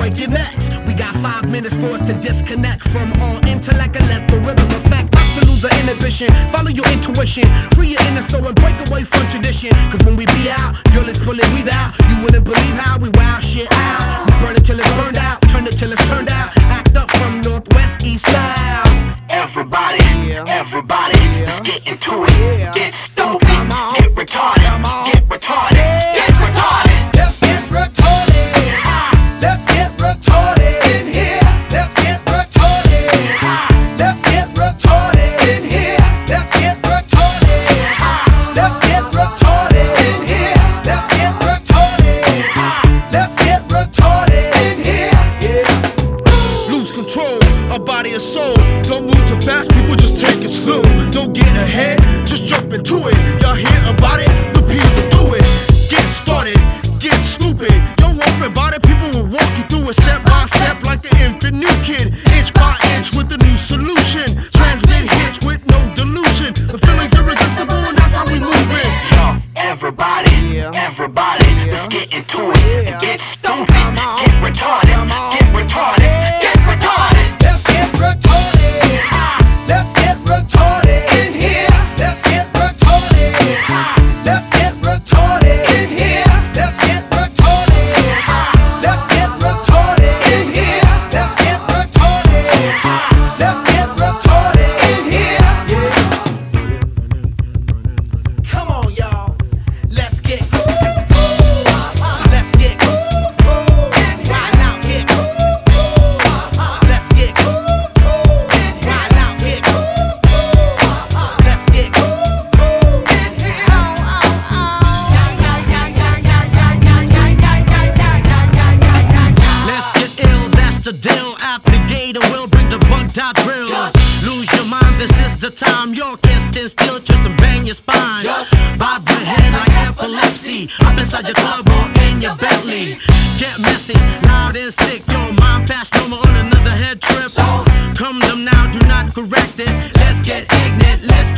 like you're next. We got 5 minutes for us to disconnect from all intellect and let the rhythm affect us to lose our inhibition. Follow your intuition, free your inner soul and break away from tradition. Cause when we be out, girl, it's pulling we out. You wouldn't believe how we wow shit out. We burn it till it's burned out, turn it till it's turned out. Act up from northwest, east, south. Everybody, everybody, let's get into it. Get stupid, get retarded, get retarded, get retarded. Let's get retarded. Let's get retarded in here. Let's get retarded. Let's get retarded in here. Let's get retarded. Let's get retarded in here. Let's get retarded. Let's get retarded in here. Yeah. Lose control, a body and soul. Don't move too fast, people, just take it slow. Don't get ahead, just jump into it. Y'all hear about it? The P's will do it. Get started, get stupid. Don't worry about it, people will walk you through it step by step like the infant new kid. Inch by inch with a new solution. Transmit hits with no delusion. The feeling's irresistible and that's how we move it. Yo, everybody, everybody, let's get into it. And get stupid, get retarded, get retarded, get retarded. Let's get retarded. Let's get retarded in here. Let's get retarded. Let's get retarded in here. Let's get retarded. Let's get retarded in here. Let's get retarded. Let's get retarded in here. Yeah. Come on, y'all. Let's get let's get right now, get let's get right now, get let's get let's get ill, that's the deal. Out the gate, and we'll bring the bugged out drill. Lose your mind, this is the time. You can't stand still, twist and bang your spine. Bob your head like epilepsy. Up inside your club or in your Bentley. Get messy, loud and sick. Your mind fast, normal on another head trip. Come them now, do not correct it. Let's get ignorant, let's